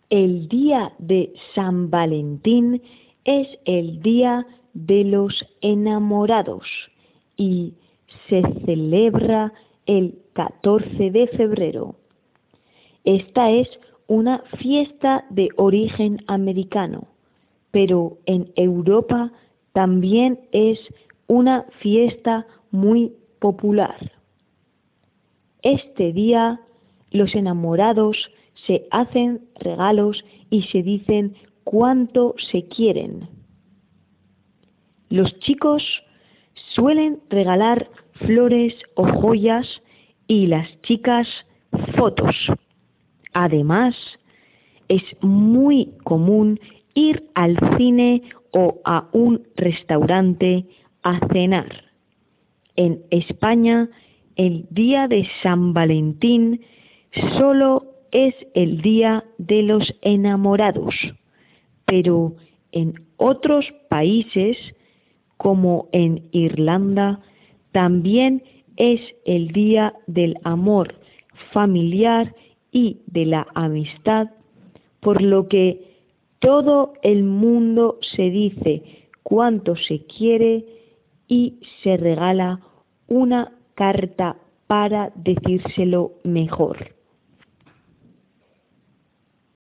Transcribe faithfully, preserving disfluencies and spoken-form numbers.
El día de San Valentín es el día de los enamorados y se celebra el catorce de febrero. Esta es una fiesta de origen americano, pero en Europa también es una fiesta muy popular. Este día los enamorados se hacen regalos y se dicen cuánto se quieren. Los chicos suelen regalar flores o joyas y las chicas fotos. Además, es muy común ir al cine o a un restaurante a cenar. En España, el día de San Valentín solo es el día de los enamorados, pero en otros países, como en Irlanda, también es el día del amor familiar y de la amistad, por lo que todo el mundo se dice cuánto se quiere y se regala una carta para decírselo mejor.